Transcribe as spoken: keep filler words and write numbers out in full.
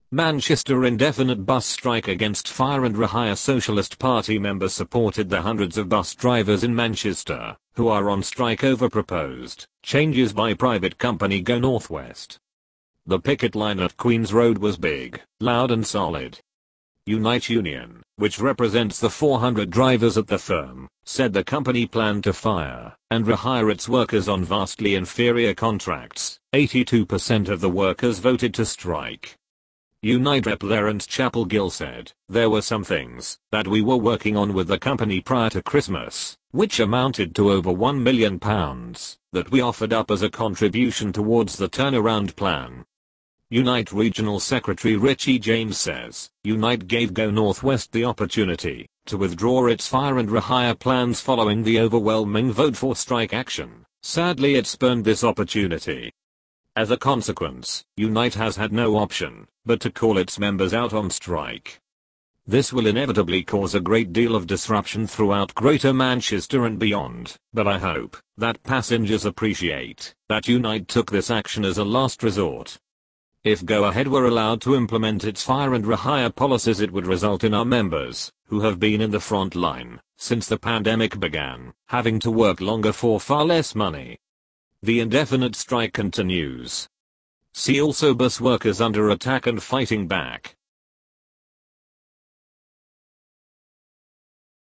Manchester indefinite bus strike against fire and rehire. Socialist Party members supported the hundreds of bus drivers in Manchester who are on strike over proposed changes by private company Go North West. The picket line at Queen's Road was big, loud and solid. Unite Union, which represents the four hundred drivers at the firm, said the company planned to fire and rehire its workers on vastly inferior contracts. eighty-two percent of the workers voted to strike. Unite rep Lawrence Chapel-Gill said, "There were some things that we were working on with the company prior to Christmas, which amounted to over one million pounds, that we offered up as a contribution towards the turnaround plan." Unite Regional Secretary Richie James says, Unite gave Go North West the opportunity to withdraw its fire and rehire plans following the overwhelming vote for strike action. Sadly, it spurned this opportunity. As a consequence, Unite has had no option but to call its members out on strike. This will inevitably cause a great deal of disruption throughout Greater Manchester and beyond, but I hope that passengers appreciate that Unite took this action as a last resort. If Go Ahead were allowed to implement its fire and rehire policies, it would result in our members, who have been in the front line since the pandemic began, having to work longer for far less money. The indefinite strike continues. See also bus workers under attack and fighting back.